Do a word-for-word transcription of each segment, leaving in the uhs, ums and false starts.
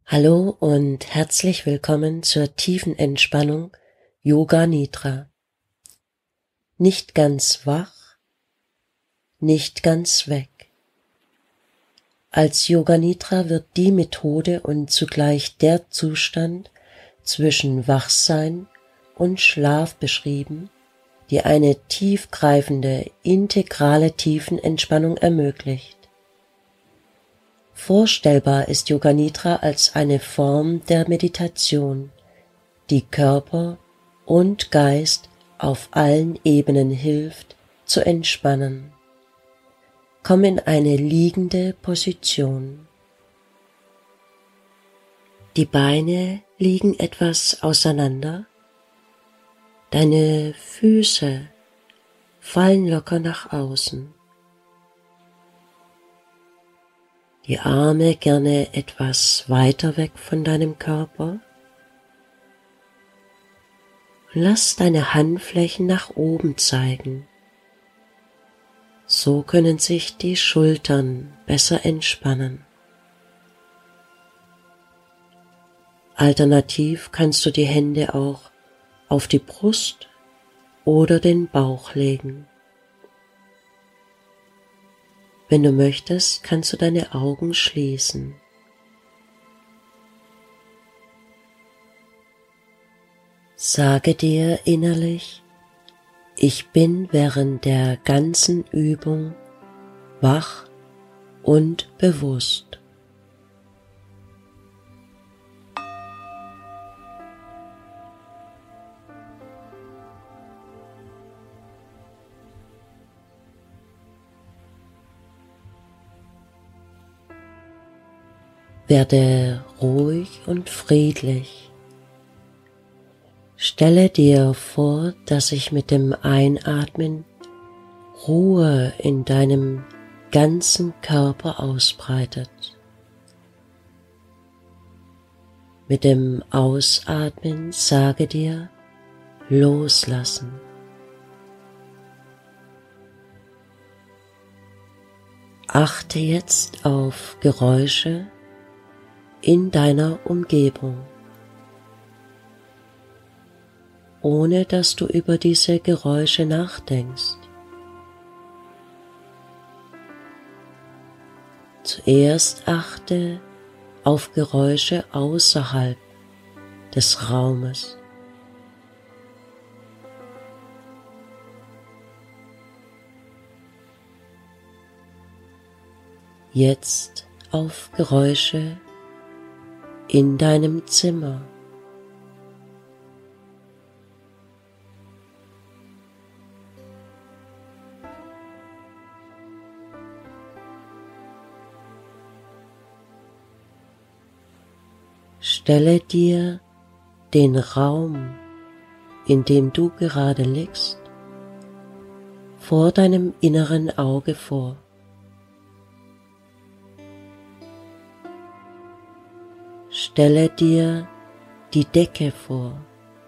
Hallo und herzlich willkommen zur tiefen Entspannung Yoga Nidra. Nicht ganz wach, nicht ganz weg. Als Yoga Nidra wird die Methode und zugleich der Zustand zwischen Wachsein und Schlaf beschrieben, die eine tiefgreifende, integrale Tiefenentspannung ermöglicht. Vorstellbar ist Yoga Nidra als eine Form der Meditation, die Körper und Geist auf allen Ebenen hilft, zu entspannen. Komm in eine liegende Position. Die Beine liegen etwas auseinander, deine Füße fallen locker nach außen. Die Arme gerne etwas weiter weg von deinem Körper. Lass deine Handflächen nach oben zeigen. So können sich die Schultern besser entspannen. Alternativ kannst du die Hände auch auf die Brust oder den Bauch legen. Wenn du möchtest, kannst du deine Augen schließen. Sage dir innerlich, ich bin während der ganzen Übung wach und bewusst. Werde ruhig und friedlich. Stelle dir vor, dass sich mit dem Einatmen Ruhe in deinem ganzen Körper ausbreitet. Mit dem Ausatmen sage dir loslassen. Achte jetzt auf Geräusche in deiner Umgebung, ohne dass du über diese Geräusche nachdenkst. Zuerst achte auf Geräusche außerhalb des Raumes. Jetzt auf Geräusche in deinem Zimmer. Stelle dir den Raum, in dem du gerade liegst, vor deinem inneren Auge vor. Stelle dir die Decke vor,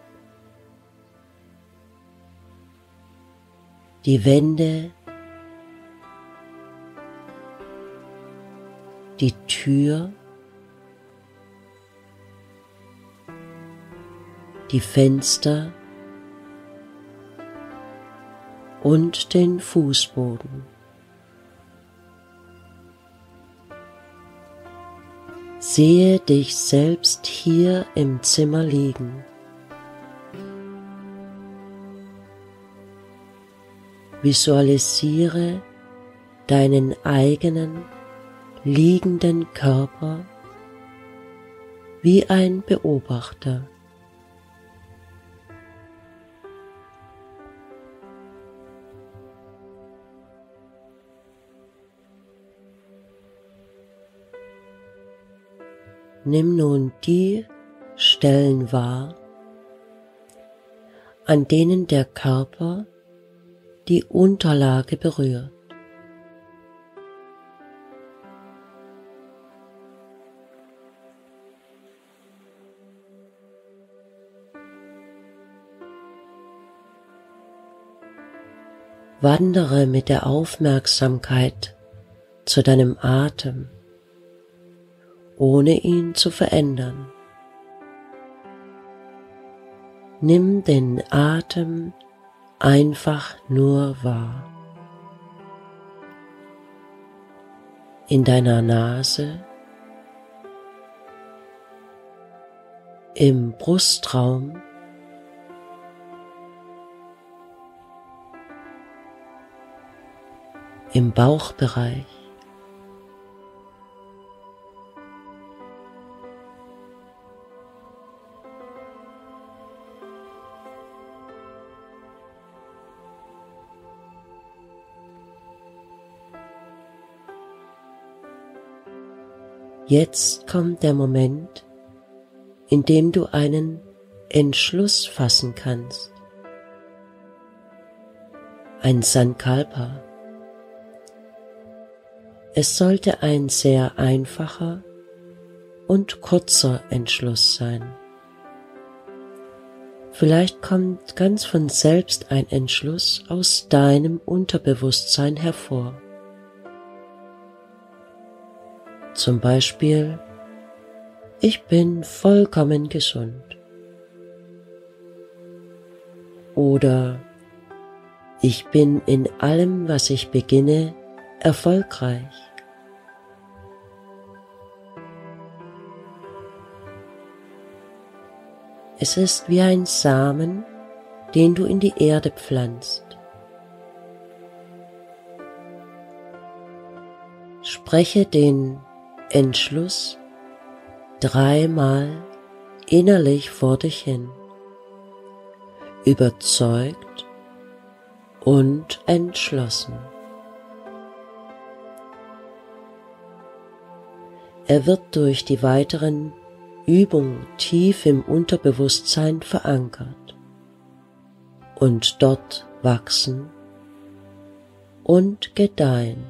die Wände, die Tür, die Fenster und den Fußboden. Sehe dich selbst hier im Zimmer liegen. Visualisiere deinen eigenen liegenden Körper wie ein Beobachter. Nimm nun die Stellen wahr, an denen der Körper die Unterlage berührt. Wandere mit der Aufmerksamkeit zu deinem Atem ohne ihn zu verändern. Nimm den Atem einfach nur wahr. In deiner Nase, im Brustraum, im Bauchbereich, jetzt kommt der Moment, in dem du einen Entschluss fassen kannst. Ein Sankalpa. Es sollte ein sehr einfacher und kurzer Entschluss sein. Vielleicht kommt ganz von selbst ein Entschluss aus deinem Unterbewusstsein hervor. Zum Beispiel: Ich bin vollkommen gesund. Oder: Ich bin in allem, was ich beginne, erfolgreich. Es ist wie ein Samen, den du in die Erde pflanzt. Spreche den Entschluss dreimal innerlich vor dich hin, überzeugt und entschlossen. Er wird durch die weiteren Übungen tief im Unterbewusstsein verankert und dort wachsen und gedeihen.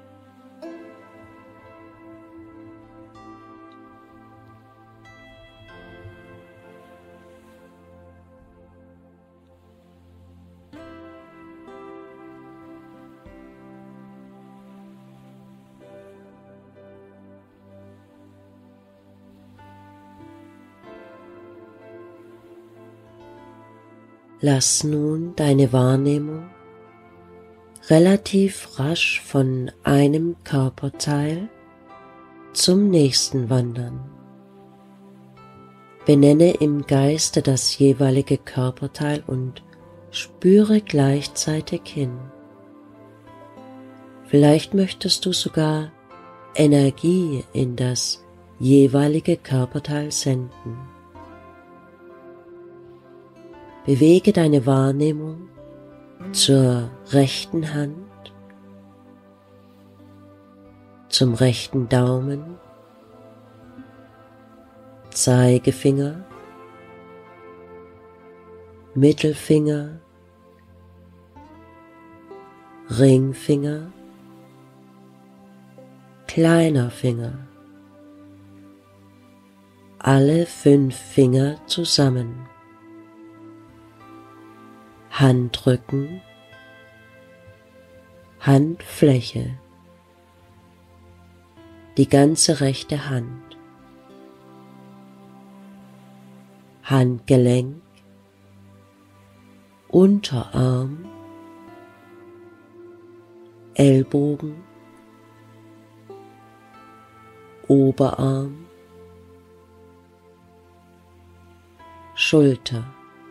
Lass nun deine Wahrnehmung relativ rasch von einem Körperteil zum nächsten wandern. Benenne im Geiste das jeweilige Körperteil und spüre gleichzeitig hin. Vielleicht möchtest du sogar Energie in das jeweilige Körperteil senden. Bewege deine Wahrnehmung zur rechten Hand, zum rechten Daumen, Zeigefinger, Mittelfinger, Ringfinger, kleiner Finger, alle fünf Finger zusammen. Handrücken, Handfläche, die ganze rechte Hand, Handgelenk, Unterarm, Ellbogen, Oberarm, Schulter,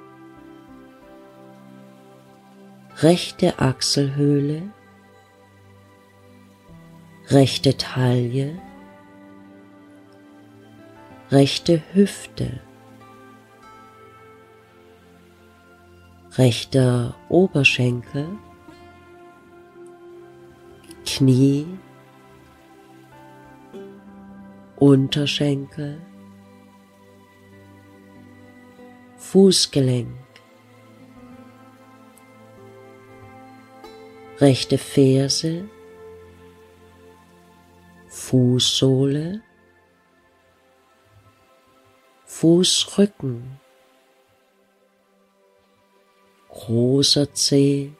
rechte Achselhöhle, rechte Taille, rechte Hüfte, rechter Oberschenkel, Knie, Unterschenkel, Fußgelenk, rechte Ferse, Fußsohle, Fußrücken, großer Zeh,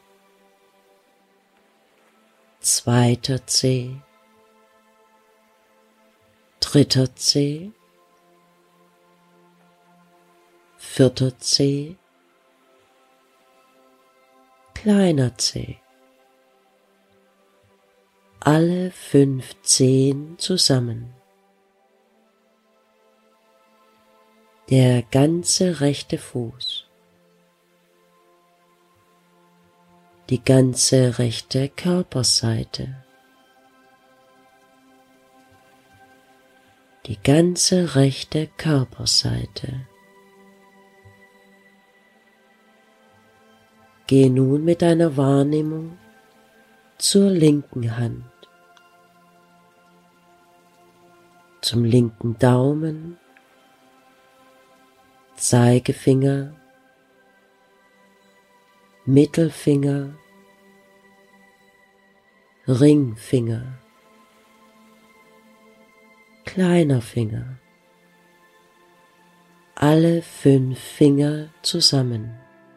zweiter Zeh, dritter Zeh, vierter Zeh, kleiner Zeh. Alle fünf Zehen zusammen. Der ganze rechte Fuß. Die ganze rechte Körperseite. Die ganze rechte Körperseite. Geh nun mit deiner Wahrnehmung zur linken Hand, zum linken Daumen, Zeigefinger, Mittelfinger, Ringfinger, kleiner Finger, alle fünf Finger zusammen,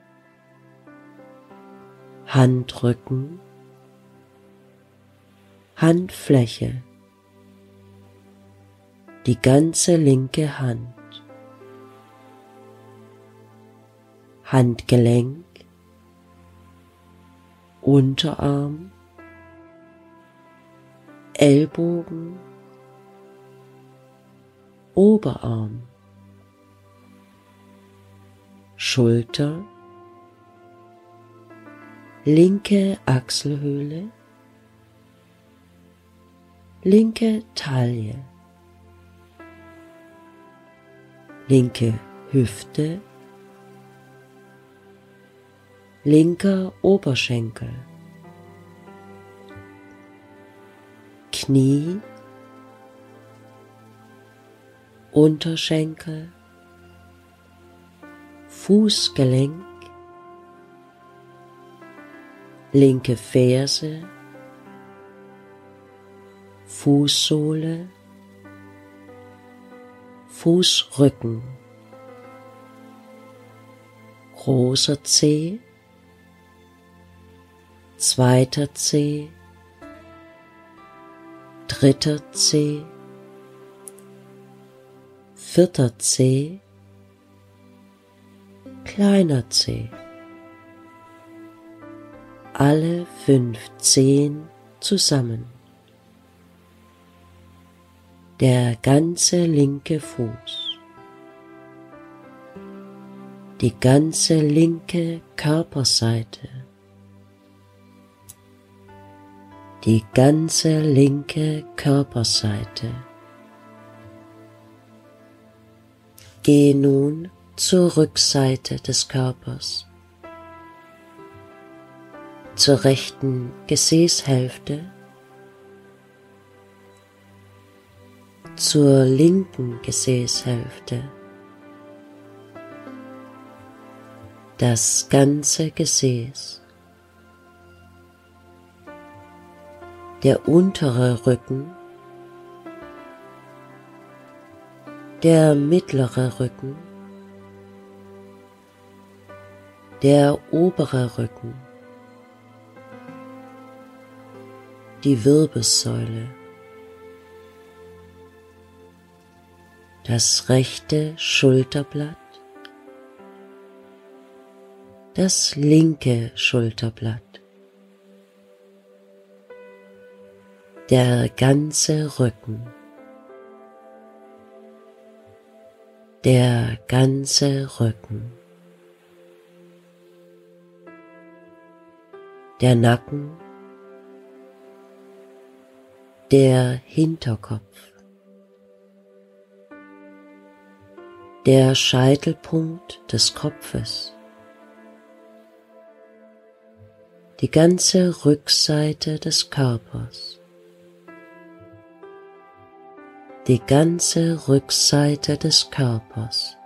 Handrücken, Handfläche, die ganze linke Hand, Handgelenk, Unterarm, Ellbogen, Oberarm, Schulter, linke Achselhöhle, linke Taille, linke Hüfte, linker Oberschenkel, Knie, Unterschenkel, Fußgelenk, linke Ferse, Fußsohle, Fußrücken, großer Zeh, zweiter Zeh, dritter Zeh, vierter Zeh, kleiner Zeh. Alle fünf Zehen zusammen. Der ganze linke Fuß. Die ganze linke Körperseite. Die ganze linke Körperseite. Geh nun zur Rückseite des Körpers, zur rechten Gesäßhälfte, zur linken Gesäßhälfte, das ganze Gesäß, der untere Rücken, der mittlere Rücken, der obere Rücken, die Wirbelsäule, das rechte Schulterblatt, das linke Schulterblatt, der ganze Rücken, der ganze Rücken, der Nacken, der Hinterkopf, der Scheitelpunkt des Kopfes, die ganze Rückseite des Körpers, die ganze Rückseite des Körpers.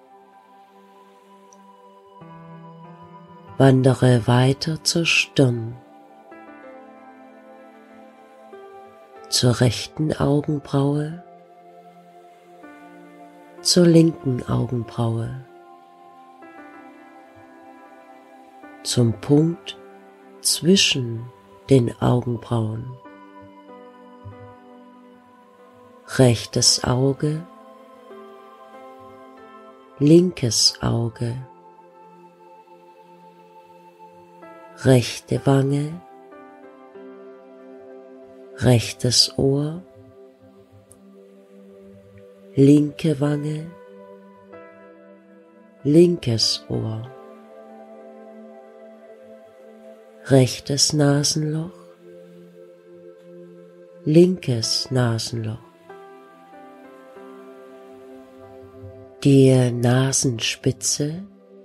Wandere weiter zur Stirn, zur rechten Augenbraue, zur linken Augenbraue, zum Punkt zwischen den Augenbrauen, rechtes Auge, linkes Auge, rechte Wange, rechtes Ohr, linke Wange, linkes Ohr, rechtes Nasenloch, linkes Nasenloch, die Nasenspitze,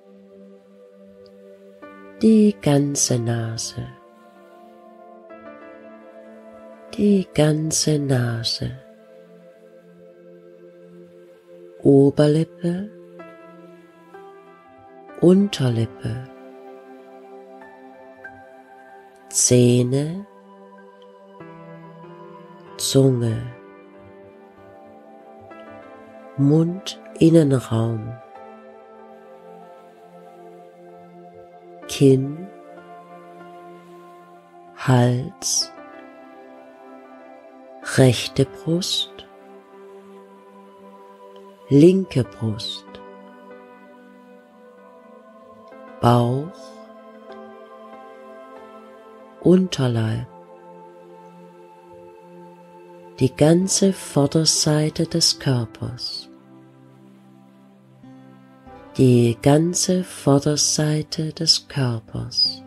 die ganze Nase, die ganze Nase, Oberlippe, Unterlippe, Zähne, Zunge, Mundinnenraum, Kinn, Hals, rechte Brust, linke Brust, Bauch, Unterleib, die ganze Vorderseite des Körpers, die ganze Vorderseite des Körpers.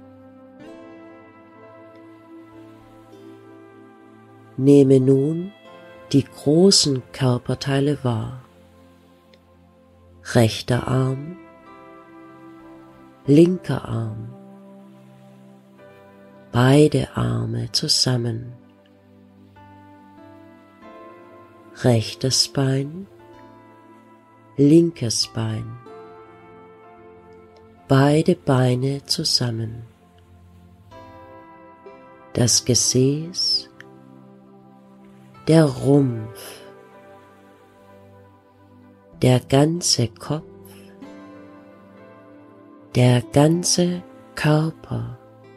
Nehme nun die großen Körperteile wahr. Rechter Arm, linker Arm, beide Arme zusammen, rechtes Bein, linkes Bein, beide Beine zusammen, das Gesäß, der Rumpf, der ganze Kopf, der ganze Körper,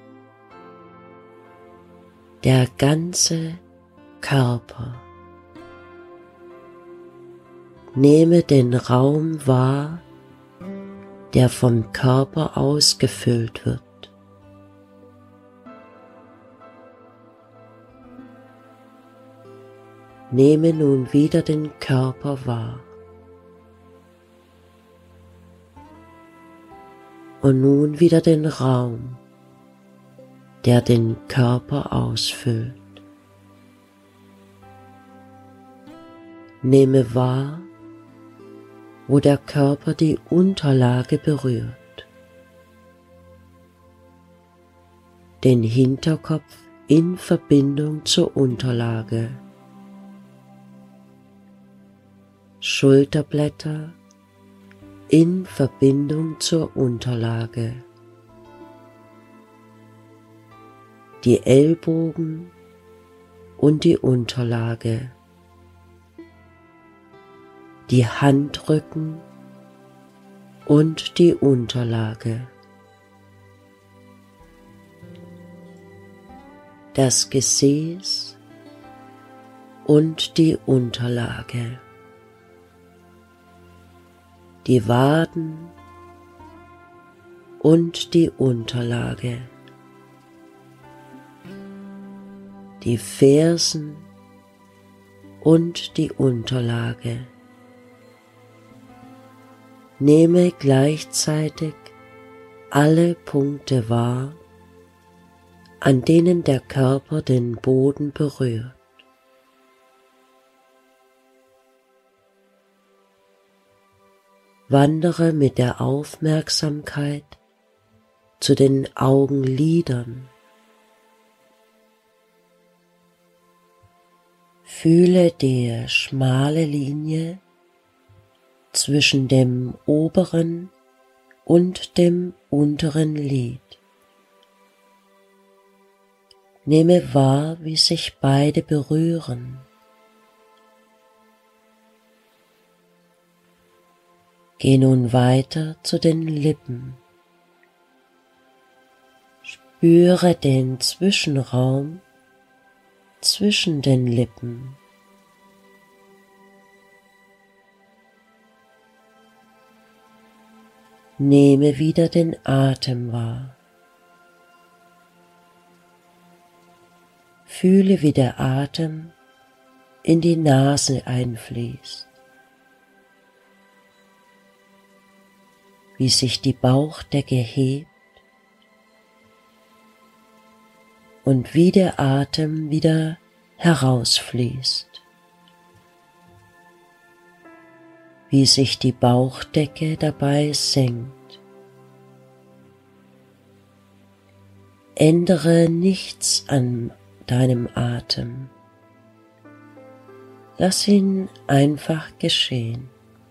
der ganze Körper. Nehme den Raum wahr, der vom Körper ausgefüllt wird. Nehme nun wieder den Körper wahr. Und nun wieder den Raum, der den Körper ausfüllt. Nehme wahr, wo der Körper die Unterlage berührt, den Hinterkopf in Verbindung zur Unterlage, Schulterblätter in Verbindung zur Unterlage, die Ellbogen und die Unterlage, die Handrücken und die Unterlage, das Gesäß und die Unterlage, die Waden und die Unterlage, die Fersen und die Unterlage. Nehme gleichzeitig alle Punkte wahr, an denen der Körper den Boden berührt. Wandere mit der Aufmerksamkeit zu den Augenlidern. Fühle die schmale Linie zwischen dem oberen und dem unteren Lid. Nehme wahr, wie sich beide berühren. Geh nun weiter zu den Lippen. Spüre den Zwischenraum zwischen den Lippen. Nehme wieder den Atem wahr. Fühle, wie der Atem in die Nase einfließt, wie sich die Bauchdecke hebt und wie der Atem wieder herausfließt, wie sich die Bauchdecke dabei senkt. Ändere nichts an deinem Atem. Lass ihn einfach geschehen.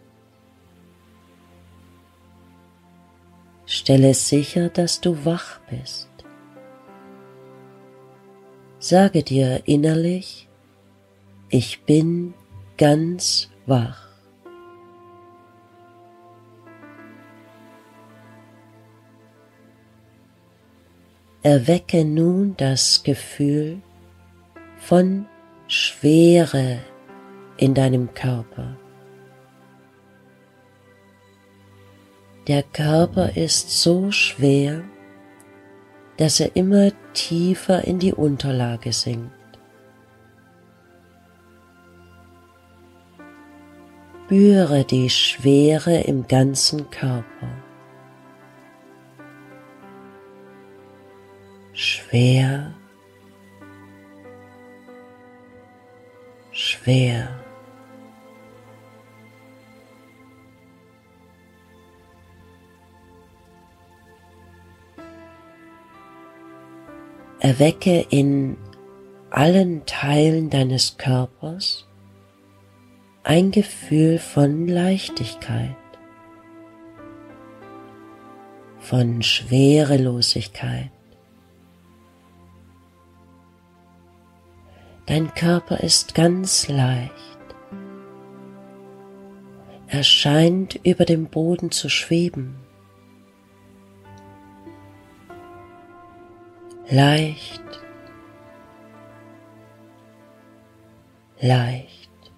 Stelle sicher, dass du wach bist. Sage dir innerlich, ich bin ganz wach. Erwecke nun das Gefühl von Schwere in deinem Körper. Der Körper ist so schwer, dass er immer tiefer in die Unterlage sinkt. Spüre die Schwere im ganzen Körper. Schwer, schwer. Erwecke in allen Teilen deines Körpers ein Gefühl von Leichtigkeit, von Schwerelosigkeit. Dein Körper ist ganz leicht. Er scheint über dem Boden zu schweben. Leicht, leicht.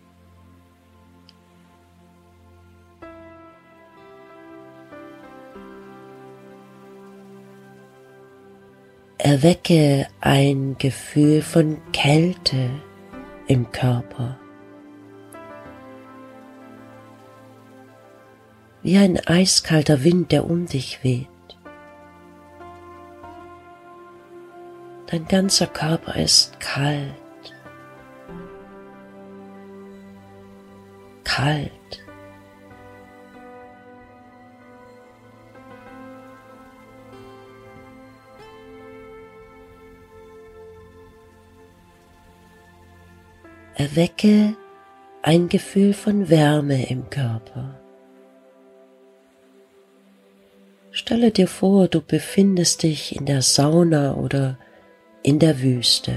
Erwecke ein Gefühl von Kälte im Körper, wie ein eiskalter Wind, der um dich weht. Dein ganzer Körper ist kalt, kalt. Erwecke ein Gefühl von Wärme im Körper. Stelle dir vor, du befindest dich in der Sauna oder in der Wüste.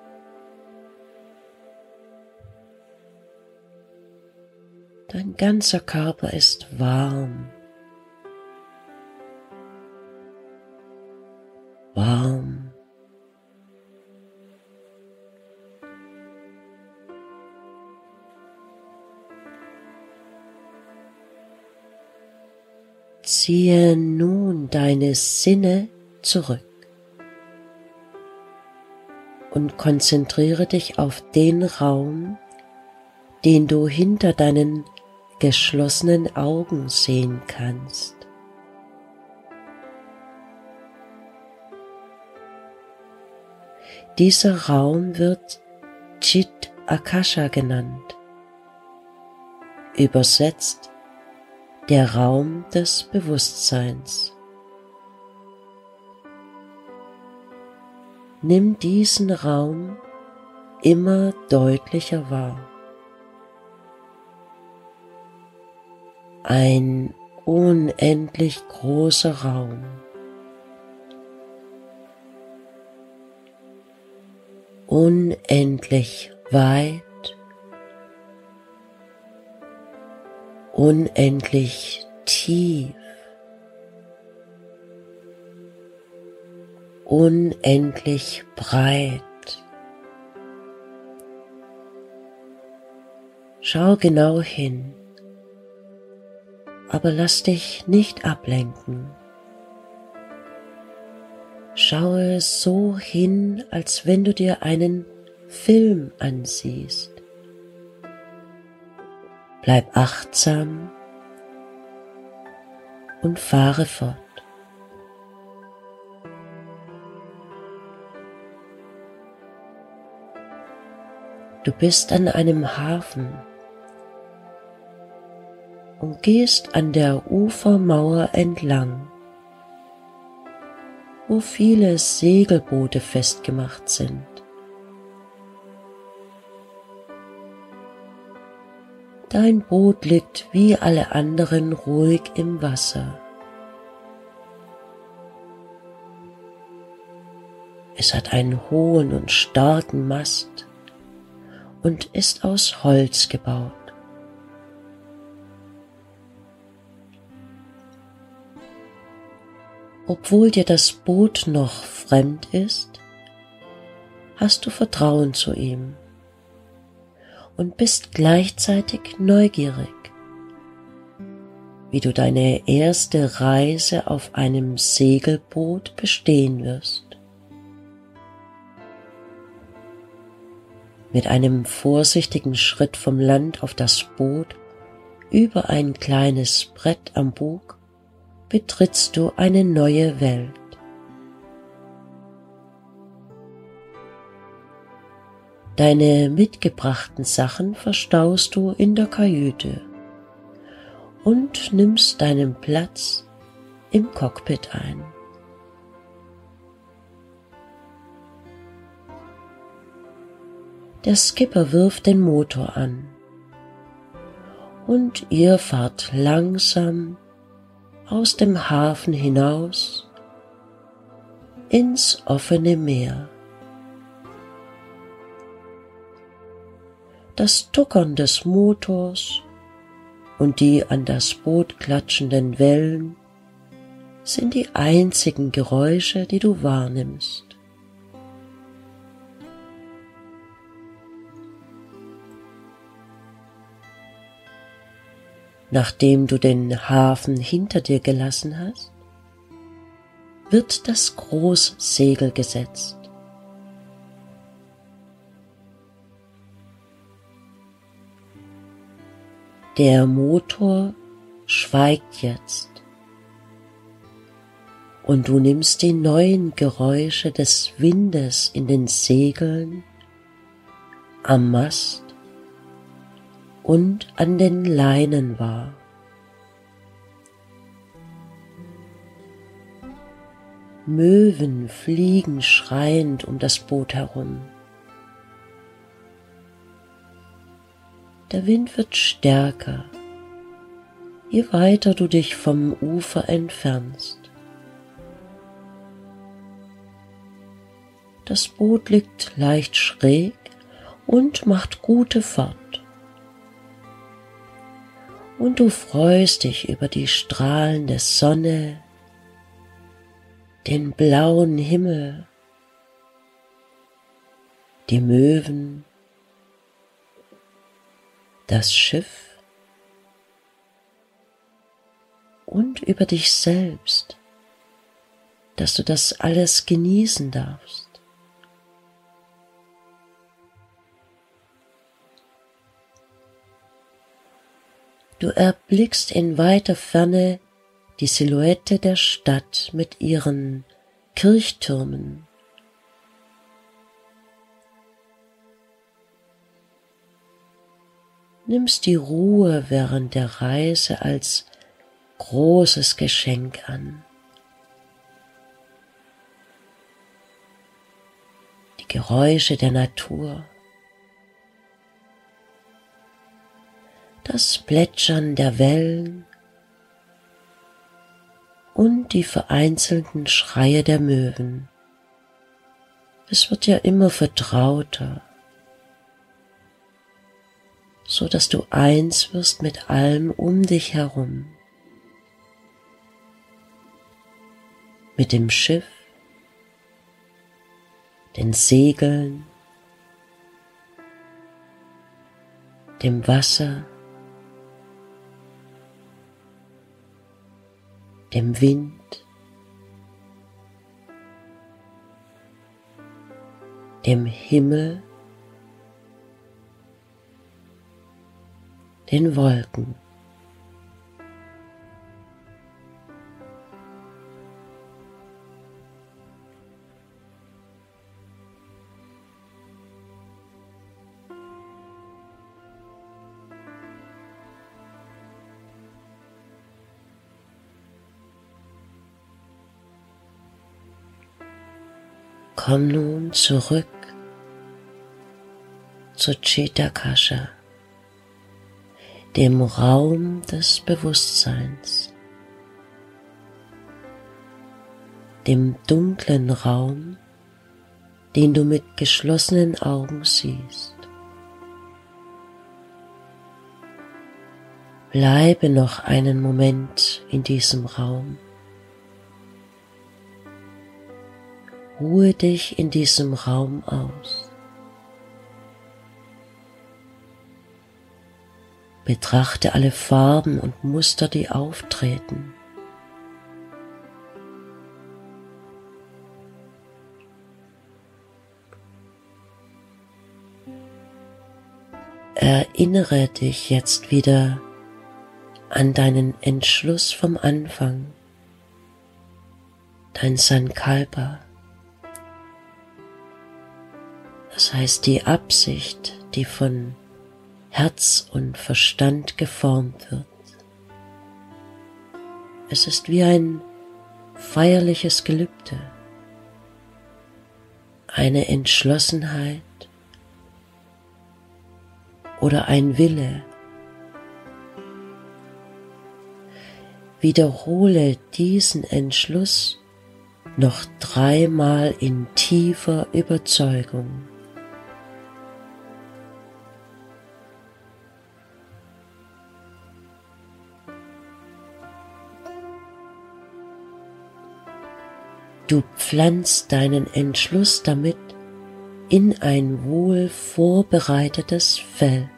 Dein ganzer Körper ist warm, warm. Ziehe nun deine Sinne zurück und konzentriere dich auf den Raum, den du hinter deinen geschlossenen Augen sehen kannst. Dieser Raum wird Chit Akasha genannt, übersetzt der Raum des Bewusstseins. Nimm diesen Raum immer deutlicher wahr. Ein unendlich großer Raum. Unendlich weit. Unendlich tief, unendlich breit. Schau genau hin. aber lass dich nicht ablenken. Schaue so hin, als wenn du dir einen Film ansiehst. Bleib achtsam und fahre fort. Du bist an einem Hafen und gehst an der Ufermauer entlang, wo viele Segelboote festgemacht sind. Dein Boot liegt wie alle anderen ruhig im Wasser. Es hat einen hohen und starken Mast und ist aus Holz gebaut. Obwohl dir das Boot noch fremd ist, hast du Vertrauen zu ihm und bist gleichzeitig neugierig, wie du deine erste Reise auf einem Segelboot bestehen wirst. Mit einem vorsichtigen Schritt vom Land auf das Boot über ein kleines Brett am Bug betrittst du eine neue Welt. Deine mitgebrachten Sachen verstaust du in der Kajüte und nimmst deinen Platz im Cockpit ein. Der Skipper wirft den Motor an und ihr fahrt langsam aus dem Hafen hinaus ins offene Meer. Das Tuckern des Motors und die an das Boot klatschenden Wellen sind die einzigen Geräusche, die du wahrnimmst. Nachdem du den Hafen hinter dir gelassen hast, wird das Großsegel gesetzt. Der Motor schweigt jetzt und du nimmst die neuen Geräusche des Windes in den Segeln, am Mast und an den Leinen wahr. Möwen fliegen schreiend um das Boot herum. Der Wind wird stärker, je weiter du dich vom Ufer entfernst. Das Boot liegt leicht schräg und macht gute Fahrt. Und du freust dich über die Strahlen der Sonne, den blauen Himmel, die Möwen, das Schiff und über dich selbst, dass du das alles genießen darfst. Du erblickst in weiter Ferne die Silhouette der Stadt mit ihren Kirchtürmen. Nimmst die Ruhe während der Reise als großes Geschenk an. Die Geräusche der Natur, das Plätschern der Wellen und die vereinzelten Schreie der Möwen. Es wird ja immer vertrauter, so dass du eins wirst mit allem um dich herum. Mit dem Schiff, den Segeln, dem Wasser dem Wind, dem Himmel, den Wolken. Komm nun zurück zu Chitakasha, dem Raum des Bewusstseins, dem dunklen Raum, den du mit geschlossenen Augen siehst. Bleibe noch einen Moment in diesem Raum. Ruhe dich in diesem Raum aus. Betrachte alle Farben und Muster, die auftreten. Erinnere dich jetzt wieder an deinen Entschluss vom Anfang, dein Sankalpa. Das heißt die Absicht, die von Herz und Verstand geformt wird. Es ist wie ein feierliches Gelübde, eine Entschlossenheit oder ein Wille. Wiederhole diesen Entschluss noch dreimal in tiefer Überzeugung. Du pflanzt deinen Entschluss damit in ein wohl vorbereitetes Feld.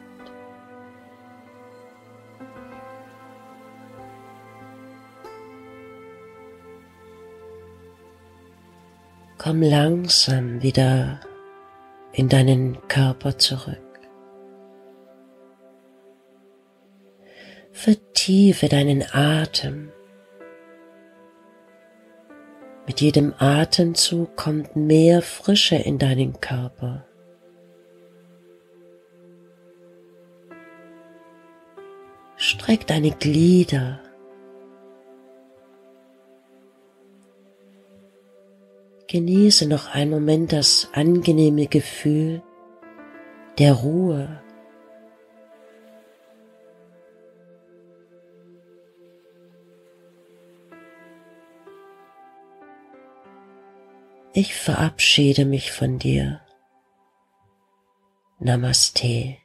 Komm langsam wieder in deinen Körper zurück. Vertiefe deinen Atem. Mit jedem Atemzug kommt mehr Frische in deinen Körper. Streck deine Glieder. Genieße noch einen Moment das angenehme Gefühl der Ruhe. Ich verabschiede mich von dir. Namaste.